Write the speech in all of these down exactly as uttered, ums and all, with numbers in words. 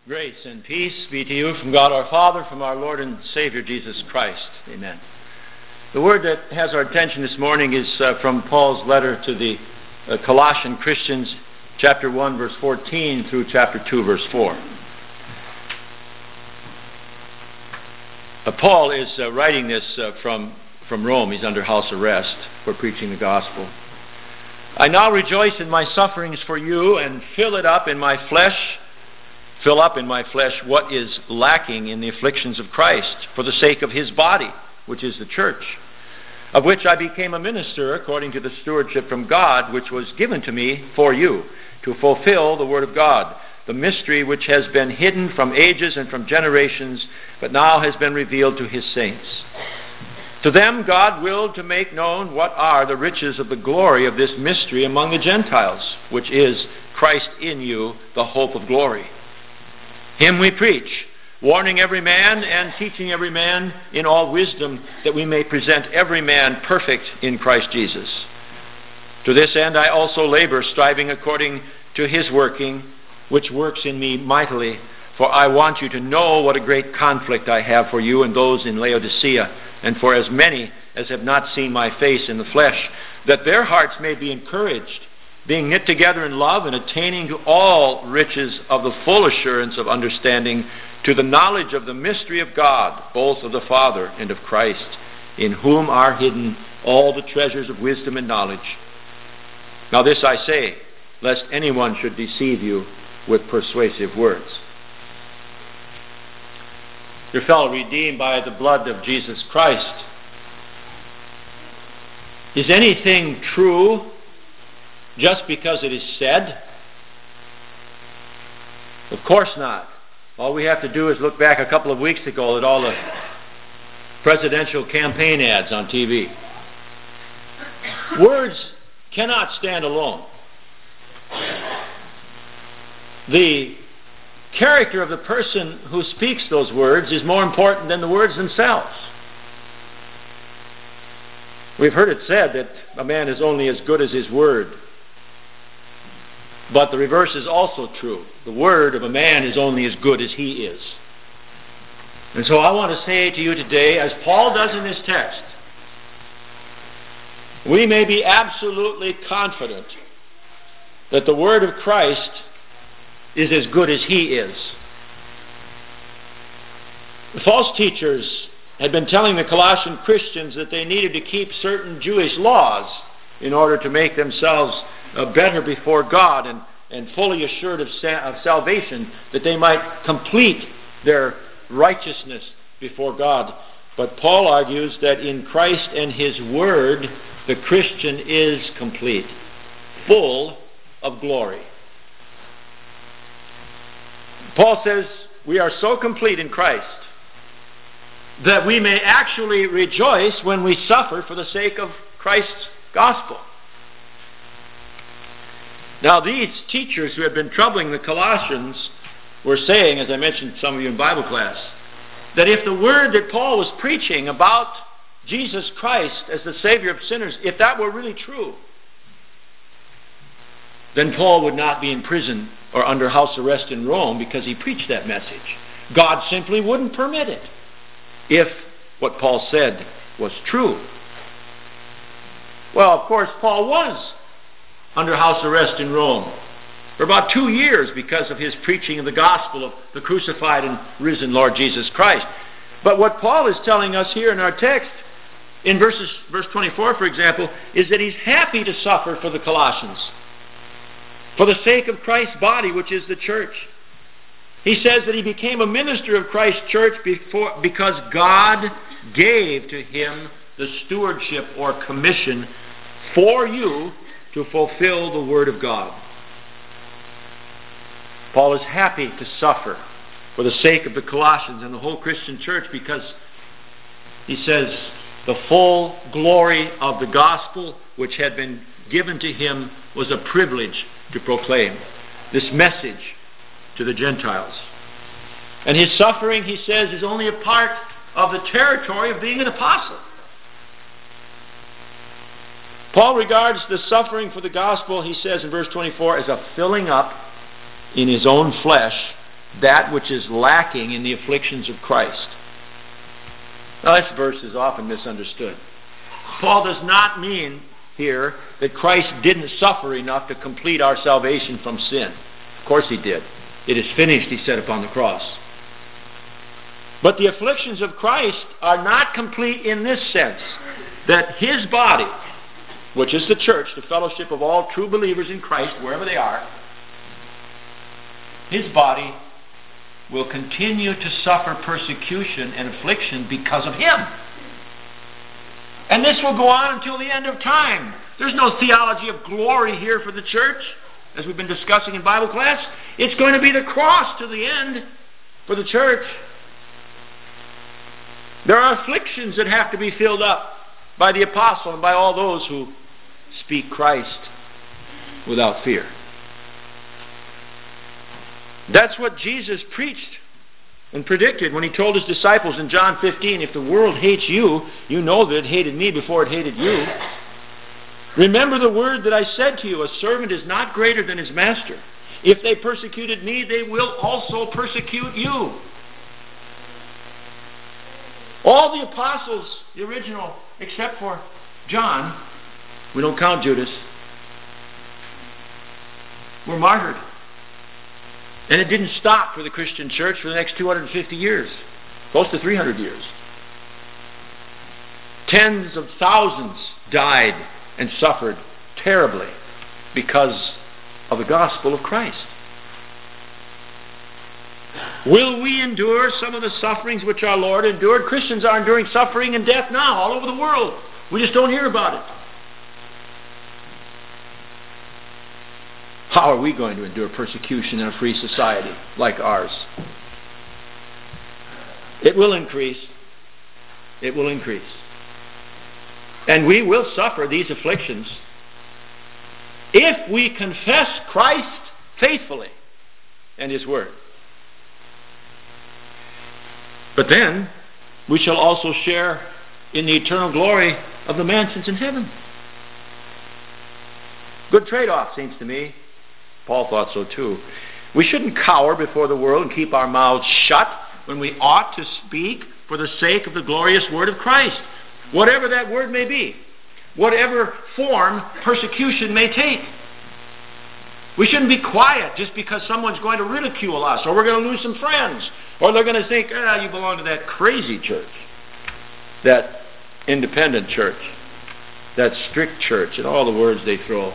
Grace and peace be to you from God our Father, from our Lord and Savior Jesus Christ. Amen. The word that has our attention this morning is uh, from Paul's letter to the uh, Colossian Christians, chapter one, verse fourteen, through chapter two, verse four. Uh, Paul is uh, writing this uh, from, from Rome. He's under house arrest for preaching the gospel. I now rejoice in my sufferings for you and fill it up in my flesh Fill up in my flesh what is lacking in the afflictions of Christ for the sake of his body, which is the church, of which I became a minister according to the stewardship from God, which was given to me for you, to fulfill the word of God, the mystery which has been hidden from ages and from generations, but now has been revealed to his saints. To them God willed to make known what are the riches of the glory of this mystery among the Gentiles, which is Christ in you, the hope of glory. Him we preach, warning every man and teaching every man in all wisdom, that we may present every man perfect in Christ Jesus. To this end I also labor, striving according to his working, which works in me mightily. For I want you to know what a great conflict I have for you and those in Laodicea, and for as many as have not seen my face in the flesh, that their hearts may be encouraged, being knit together in love and attaining to all riches of the full assurance of understanding, to the knowledge of the mystery of God, both of the Father and of Christ, in whom are hidden all the treasures of wisdom and knowledge. Now this I say, lest anyone should deceive you with persuasive words. Your fellow redeemed by the blood of Jesus Christ, is anything true just because it is said? Of course not. All we have to do is look back a couple of weeks ago at all the presidential campaign ads on T V. Words cannot stand alone. The character of the person who speaks those words is more important than the words themselves. We've heard it said that a man is only as good as his word. But the reverse is also true. The word of a man is only as good as he is. And so I want to say to you today, as Paul does in this text, we may be absolutely confident that the word of Christ is as good as he is. The false teachers had been telling the Colossian Christians that they needed to keep certain Jewish laws in order to make themselves uh, better before God and, and fully assured of, sa- of salvation, that they might complete their righteousness before God. But Paul argues that in Christ and his word, the Christian is complete, full of glory. Paul says we are so complete in Christ that we may actually rejoice when we suffer for the sake of Christ's gospel. Now, these teachers who had been troubling the Colossians were saying, as I mentioned to some of you in Bible class, that if the word that Paul was preaching about Jesus Christ as the Savior of sinners, if that were really true, then Paul would not be in prison or under house arrest in Rome because he preached that message. God simply wouldn't permit it if what Paul said was true. Well, of course, Paul was under house arrest in Rome for about two years because of his preaching of the gospel of the crucified and risen Lord Jesus Christ. But what Paul is telling us here in our text, in verses, verse twenty-four, for example, is that he's happy to suffer for the Colossians, for the sake of Christ's body, which is the church. He says that he became a minister of Christ's church before, because God gave to him the stewardship or commission for you to fulfill the word of God. Paul is happy to suffer for the sake of the Colossians and the whole Christian church because he says the full glory of the gospel which had been given to him was a privilege to proclaim this message to the Gentiles. And his suffering, he says, is only a part of the territory of being an apostle. Paul regards the suffering for the gospel, he says in verse twenty-four, as a filling up in his own flesh that which is lacking in the afflictions of Christ. Now, this verse is often misunderstood. Paul does not mean here that Christ didn't suffer enough to complete our salvation from sin. Of course he did. It is finished, he said upon the cross. But the afflictions of Christ are not complete in this sense, that his body, which is the church, the fellowship of all true believers in Christ, wherever they are, his body will continue to suffer persecution and affliction because of him. And this will go on until the end of time. There's no theology of glory here for the church, as we've been discussing in Bible class. It's going to be the cross to the end for the church. There are afflictions that have to be filled up by the apostle and by all those who speak Christ without fear. That's what Jesus preached and predicted when he told his disciples in John fifteen, if the world hates you, you know that it hated me before it hated you. Remember the word that I said to you, a servant is not greater than his master. If they persecuted me, they will also persecute you. All the apostles, the original, except for John, we don't count Judas, were martyred. And it didn't stop for the Christian church for the next two hundred fifty years, close to three hundred years. Tens of thousands died and suffered terribly because of the gospel of Christ. Will we endure some of the sufferings which our Lord endured? Christians are enduring suffering and death now all over the world. We just don't hear about it. How are we going to endure persecution in a free society like ours? It will increase. It will increase. And we will suffer these afflictions if we confess Christ faithfully and his word. But then we shall also share in the eternal glory of the mansions in heaven. Good trade-off, seems to me. Paul thought so too. We shouldn't cower before the world and keep our mouths shut when we ought to speak for the sake of the glorious word of Christ, whatever that word may be, whatever form persecution may take. We shouldn't be quiet just because someone's going to ridicule us, or we're going to lose some friends, or they're going to think, ah, you belong to that crazy church, that independent church, that strict church, and all the words they throw.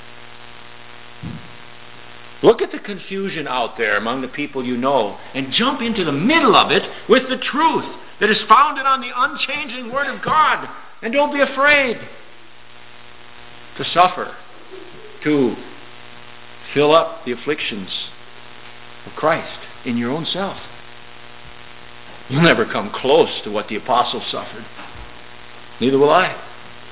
Look at the confusion out there among the people you know, and jump into the middle of it with the truth that is founded on the unchanging Word of God. And don't be afraid to suffer, to fill up the afflictions of Christ in your own self. You'll never come close to what the apostles suffered. Neither will I.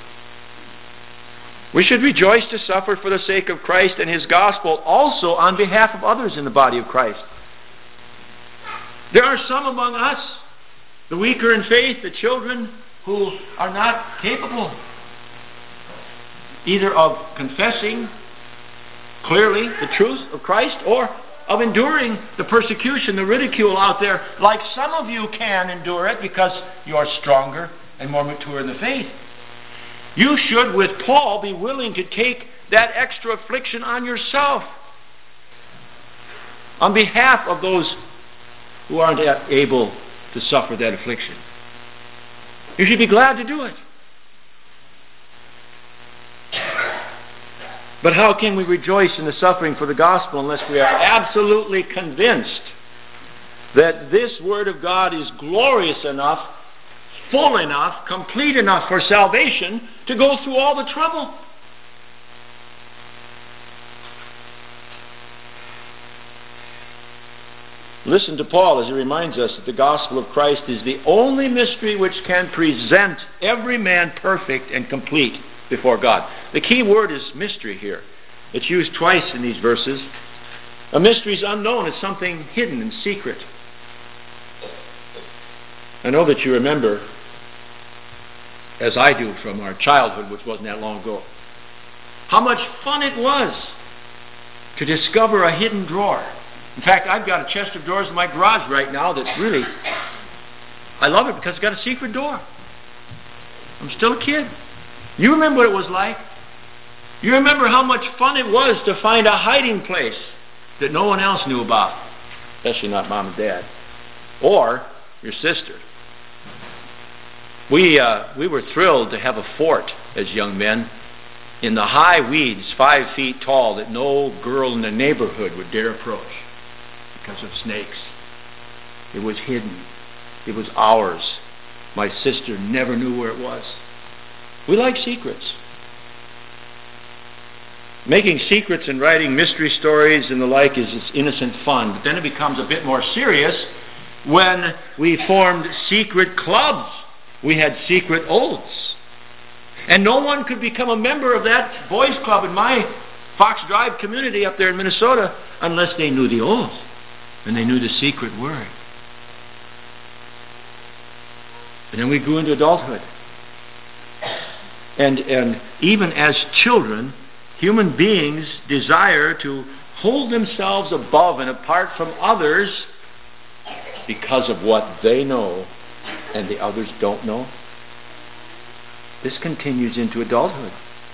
We should rejoice to suffer for the sake of Christ and his gospel, also on behalf of others in the body of Christ. There are some among us, the weaker in faith, the children, who are not capable either of confessing clearly the truth of Christ or of enduring the persecution, the ridicule out there, like some of you can endure it because you are stronger and more mature in the faith. You should, with Paul, be willing to take that extra affliction on yourself on behalf of those who aren't able to suffer that affliction. You should be glad to do it. But how can we rejoice in the suffering for the gospel unless we are absolutely convinced that this Word of God is glorious enough, full enough, complete enough for salvation to go through all the trouble? Listen to Paul as he reminds us that the gospel of Christ is the only mystery which can present every man perfect and complete before God. The key word is mystery here. It's used twice in these verses. A mystery is unknown. It's something hidden and secret. I know that you remember, as I do from our childhood, which wasn't that long ago, how much fun it was to discover a hidden drawer In fact, I've got a chest of drawers in my garage right now that's really, I love it because it's got a secret door. I'm still a kid. You remember what it was like? You remember how much fun it was to find a hiding place that no one else knew about, especially not mom and dad, or your sister. We, uh, we were thrilled to have a fort as young men in the high weeds, five feet tall, that no girl in the neighborhood would dare approach because of snakes. It was hidden. It was ours. My sister never knew where it was. We like secrets. Making secrets and writing mystery stories and the like is just innocent fun, but then it becomes a bit more serious when we formed secret clubs. We had secret oaths. And no one could become a member of that boys' club in my Fox Drive community up there in Minnesota unless they knew the oath and they knew the secret word. And then we grew into adulthood. And, and even as children, human beings desire to hold themselves above and apart from others because of what they know and the others don't know. This continues into adulthood.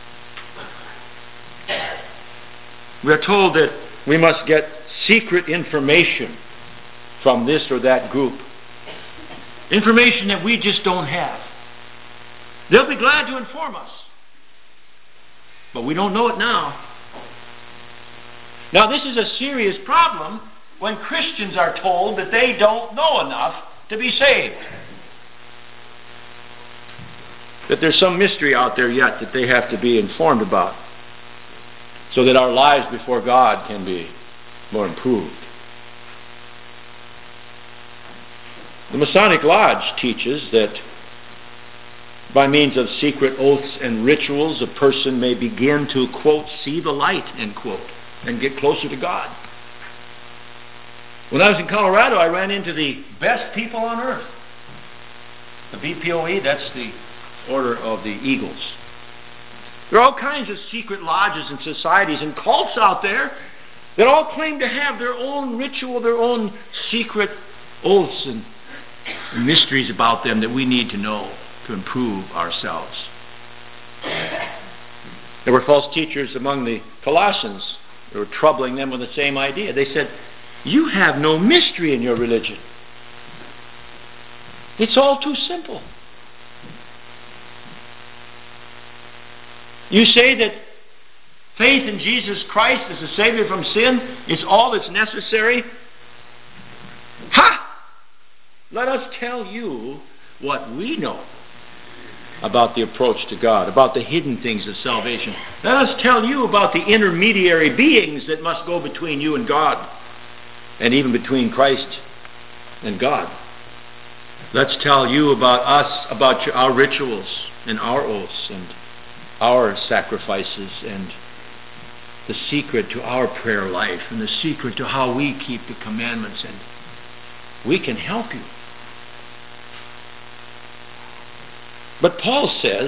We are told that we must get secret information from this or that group. Information that we just don't have. They'll be glad to inform us, but we don't know it now. Now, this is a serious problem when Christians are told that they don't know enough to be saved. That there's some mystery out there yet that they have to be informed about so that our lives before God can be more improved. The Masonic Lodge teaches that by means of secret oaths and rituals, a person may begin to, quote, see the light, end quote, and get closer to God. When I was in Colorado, I ran into the best people on earth. The B P O E, that's the Order of the Eagles. There are all kinds of secret lodges and societies and cults out there that all claim to have their own ritual, their own secret oaths and mysteries about them that we need to know to improve ourselves. There were false teachers among the Colossians that were troubling them with the same idea. They said, you have no mystery in your religion. It's all too simple. You say that faith in Jesus Christ as a Savior from sin is all that's necessary? Ha! Let us tell you what we know about the approach to God, about the hidden things of salvation. Let us tell you about the intermediary beings that must go between you and God, and even between Christ and God. Let's tell you about us, about our rituals and our oaths and our sacrifices and the secret to our prayer life and the secret to how we keep the commandments, and we can help you. But Paul says,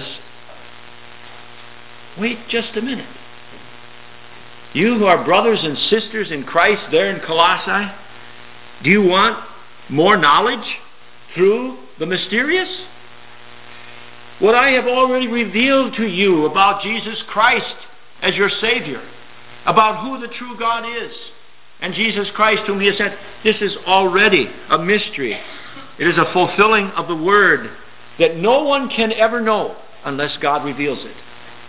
wait just a minute. You who are brothers and sisters in Christ there in Colossae, do you want more knowledge through the mysterious? What I have already revealed to you about Jesus Christ as your Savior, about who the true God is, and Jesus Christ whom He has sent, this is already a mystery. It is a fulfilling of the Word that no one can ever know unless God reveals it.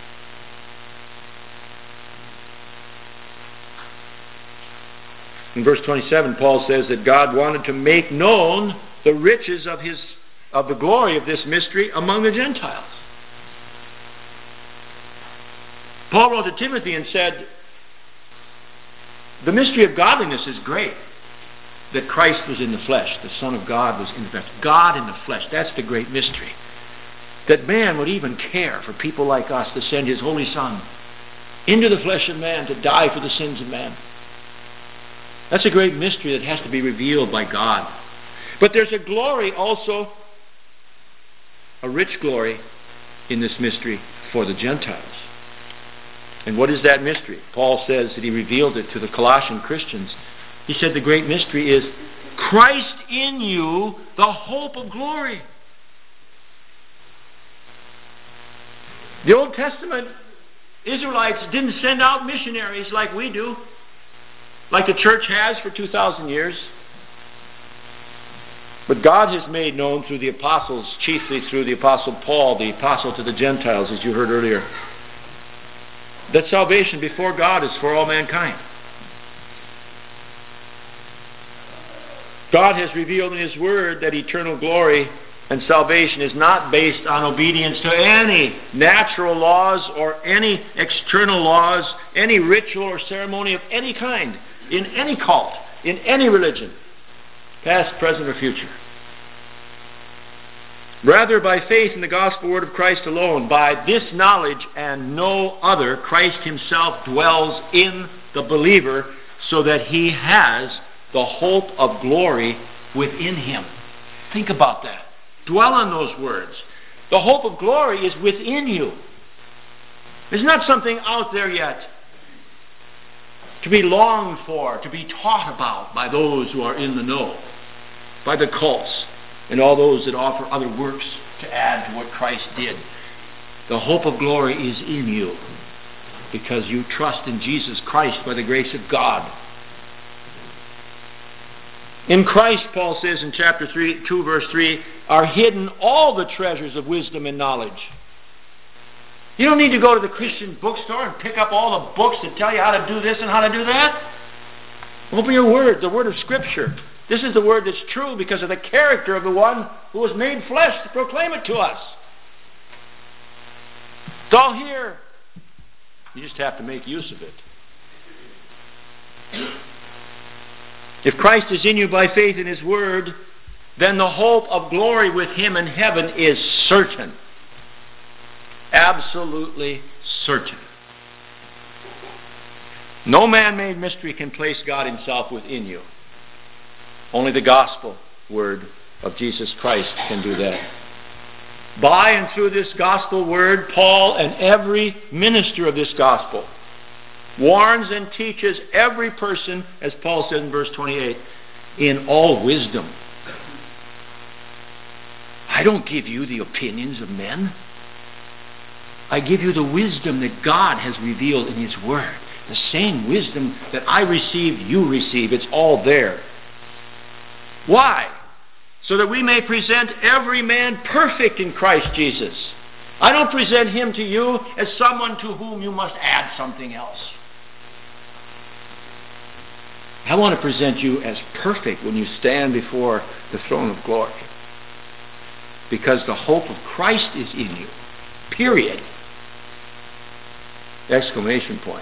In verse twenty-seven, Paul says that God wanted to make known the riches of His of the glory of this mystery among the Gentiles. Paul wrote to Timothy and said, the mystery of godliness is great, that Christ was in the flesh, the Son of God was in the flesh. God in the flesh, that's the great mystery. That man would even care for people like us to send His Holy Son into the flesh of man to die for the sins of man. That's a great mystery that has to be revealed by God. But there's a glory also, a rich glory in this mystery for the Gentiles. And what is that mystery? Paul says that he revealed it to the Colossian Christians He said the great mystery is Christ in you, the hope of glory. The Old Testament Israelites didn't send out missionaries like we do, like the church has for two thousand years. But God has made known through the apostles, chiefly through the apostle Paul, the apostle to the Gentiles, as you heard earlier, that salvation before God is for all mankind. God has revealed in His Word that eternal glory and salvation is not based on obedience to any natural laws or any external laws, any ritual or ceremony of any kind, in any cult, in any religion, past, present, or future. Rather, by faith in the gospel word of Christ alone, by this knowledge and no other, Christ Himself dwells in the believer so that he has the hope of glory within him. Think about that. Dwell on those words. The hope of glory is within you. It's not something out there yet to be longed for, to be taught about by those who are in the know, by the cults and all those that offer other works to add to what Christ did. The hope of glory is in you because you trust in Jesus Christ by the grace of God. In Christ, Paul says in chapter three, two, verse three, are hidden all the treasures of wisdom and knowledge. You don't need to go to the Christian bookstore and pick up all the books that tell you how to do this and how to do that. Open your Word, the Word of Scripture. This is the Word that's true because of the character of the one who was made flesh to proclaim it to us. It's all here. You just have to make use of it. If Christ is in you by faith in His Word, then the hope of glory with Him in heaven is certain. Absolutely certain. No man-made mystery can place God Himself within you. Only the gospel word of Jesus Christ can do that. By and through this gospel word, Paul and every minister of this gospel warns and teaches every person, as Paul said in verse twenty-eight, in all wisdom. I don't give you the opinions of men. I give you the wisdom that God has revealed in His Word. The same wisdom that I received, you receive. It's all there. Why? So that we may present every man perfect in Christ Jesus. I don't present him to you as someone to whom you must add something else. I want to present you as perfect when you stand before the throne of glory. Because the hope of Christ is in you. Period. Exclamation point.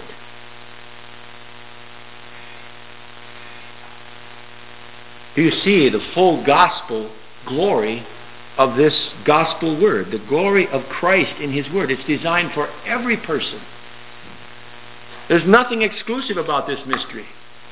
Do you see the full gospel glory of this gospel word? The glory of Christ in His Word. It's designed for every person. There's nothing exclusive about this mystery.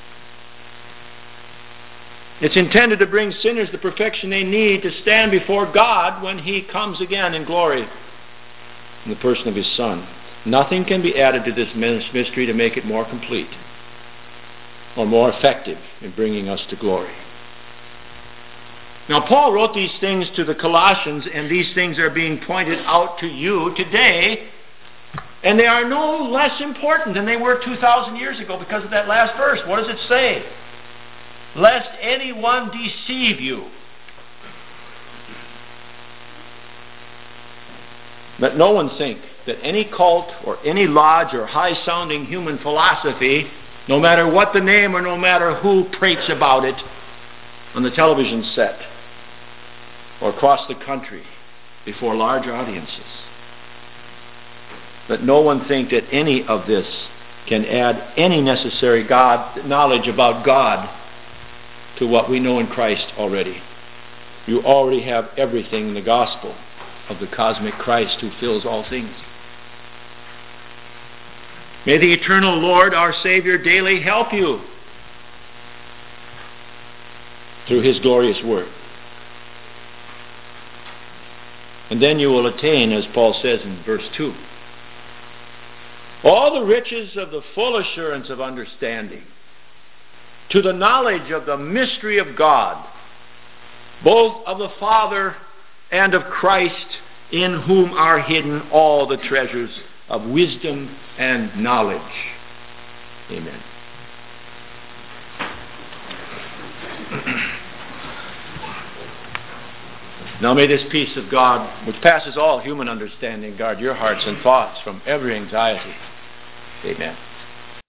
It's intended to bring sinners the perfection they need to stand before God when He comes again in glory in the person of His Son. Nothing can be added to this mystery to make it more complete or more effective in bringing us to glory. Now, Paul wrote these things to the Colossians, and these things are being pointed out to you today, and they are no less important than they were two thousand years ago because of that last verse. What does it say? Lest anyone deceive you. Let no one think that any cult or any lodge or high-sounding human philosophy, no matter what the name or no matter who prates about it on the television set or across the country before large audiences, let no one think that any of this can add any necessary God knowledge about God to what we know in Christ already. You already have everything in the gospel of the cosmic Christ who fills all things. May the eternal Lord, our Savior, daily help you through His glorious word. And then you will attain, as Paul says in verse two, all the riches of the full assurance of understanding. to the knowledge of the mystery of God, both of the Father and of Christ, in whom are hidden all the treasures of wisdom and knowledge. Amen. Now may this peace of God, which passes all human understanding, guard your hearts and thoughts from every anxiety. Amen.